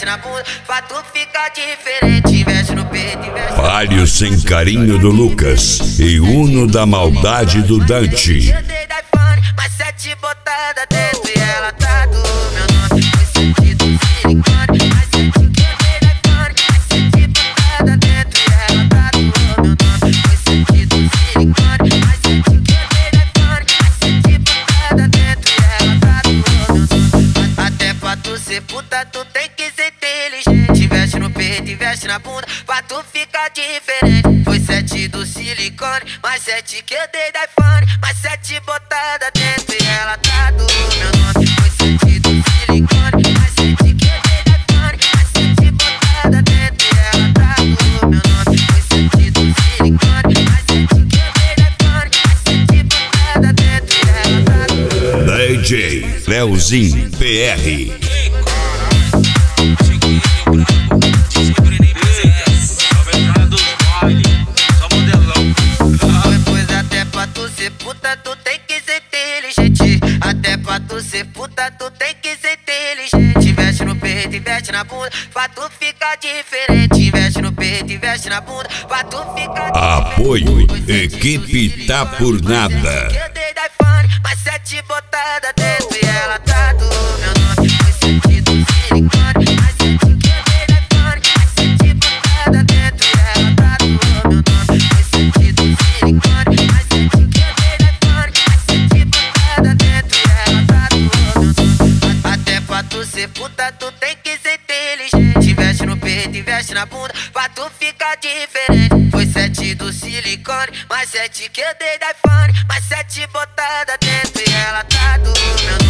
veste na bunda, pra tu ficar diferente. Veste no peito e veste. Palio sem carinho do Lucas e Uno da maldade do Dante. Eu dei da iPhone, mas 7 botada dentro e ela tá do meu nome. Foi sentido silicone, mas 7 que eu dei da iPhone, mas 7 botada dentro e ela tá do meu nome. Foi sentido silicone, mas 7 que eu dei da iPhone, mas 7 botada dentro e ela tá do meu nome. Até pra tu ser puta, tu tem que ser inteligente. Veste no peito e veste na bunda, pra tu ficar diferente. Foi 7 do silicone, mais 7 que eu dei da iPhone, mais 7 botada dentro e ela tá do meu nome. Foi 7 do silicone, mais 7 que eu dei da iPhone, mais 7 botada dentro e ela tá do meu nome. Foi 7 do silicone, mais 7 que eu dei da iPhone, mais 7 botada dentro e ela tá do meu nome. DJ Leozinho PR. Puta, tu tem que ser inteligente. Até pra tu ser puta, tu tem que ser inteligente. Veste no peito e veste na bunda, pra tu ficar diferente. Veste no peito e veste na bunda, pra tu ficar diferente. Apoio, equipe tá por nada. Eu dei da iPhone, mais 7 botada dentro e ela tá do meu nome. Foi 7 do silicone, mais 7 que eu dei da iPhone, mais 7 botada dentro e ela tá do meu nome. Foi 7 do silicone, mais 7 que eu dei da iPhone, mais 7 botada dentro e ela tá do meu nome. Até pra tu ser puta, tu tem que ser inteligente. Veste no peito e veste na bunda, pra tu ficar diferente. Foi 7 do silicone, mais 7 que eu dei da iPhone, mais 7 botada dentro e ela tá do meu nome.